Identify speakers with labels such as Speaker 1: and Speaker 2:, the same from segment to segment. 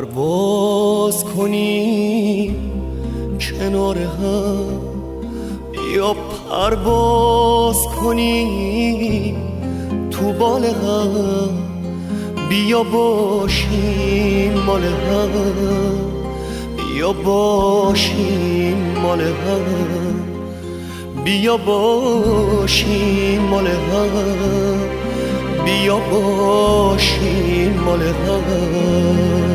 Speaker 1: پرواز کنیم کنار هم، بیا پرواز کنیم تو بال هم، بیا باشیم مال هم، بیا باشیم مال هم، بیا باشیم مال هم، بیا باشیم مال هم.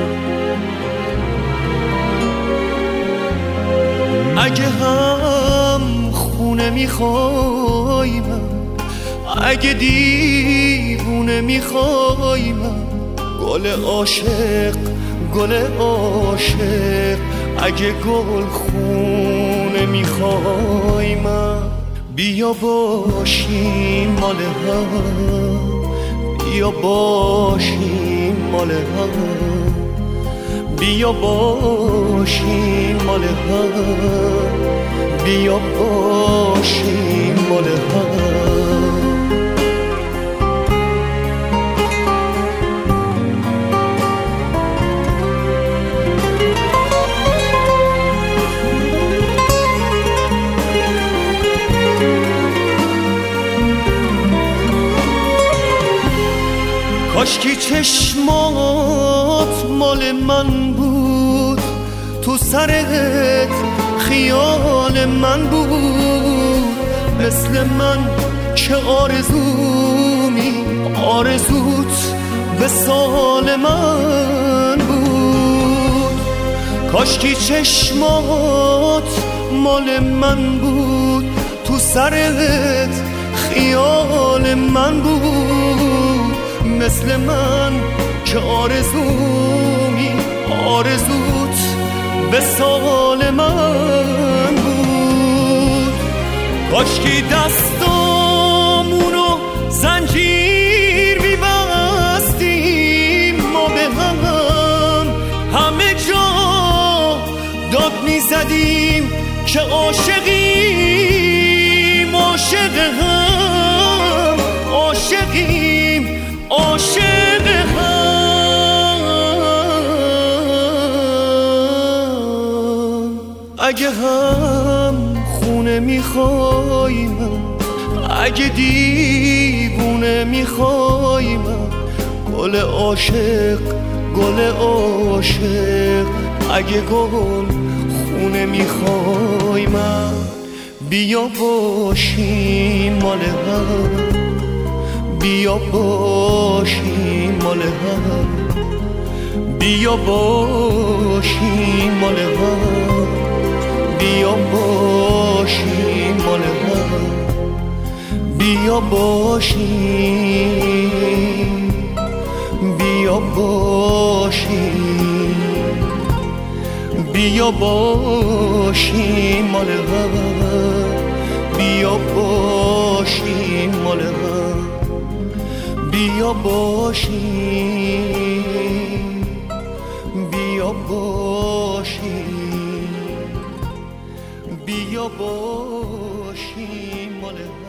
Speaker 1: اگه هم خونه میخوای من، اگه دیوونه میخوای من، گل عاشق گل عاشق، اگه گل خونه میخوای من، بیا باشیم مال هم، بیا باشیم مال هم، بیا باشیم مال هم، بیا باشیم مال هم. کاشکی چشمات مال من بود، تو سرت خیال من بود، مثل من که آرزومی آرزوت وصال من بود. کاشکی چشمات مال من بود، تو سرت خیال من بود، مثل من که آرزومی آرزوت وصال من بود. کاشکی دستامونو زنجیر می‌بستیم ما به هم، همه جا داد می‌زدیم که عاشقیم عاشق هم، عاشقیم عاشق هم. اگه هم خونه میخوای من، اگه دیوونه میخوای من، گل عاشق گل عاشق، اگه گل خونه میخوای من، بیا باشیم مال هم، بیا باشیم مال هم، بیا باشیم مال هم، بیا باشیم مال هم، بیا باشیم، بیا باشیم، بیا باشیم مال هم، بیا باشیم مال هم، بیا باشیم، بیا باشیم، بیا باشیم مال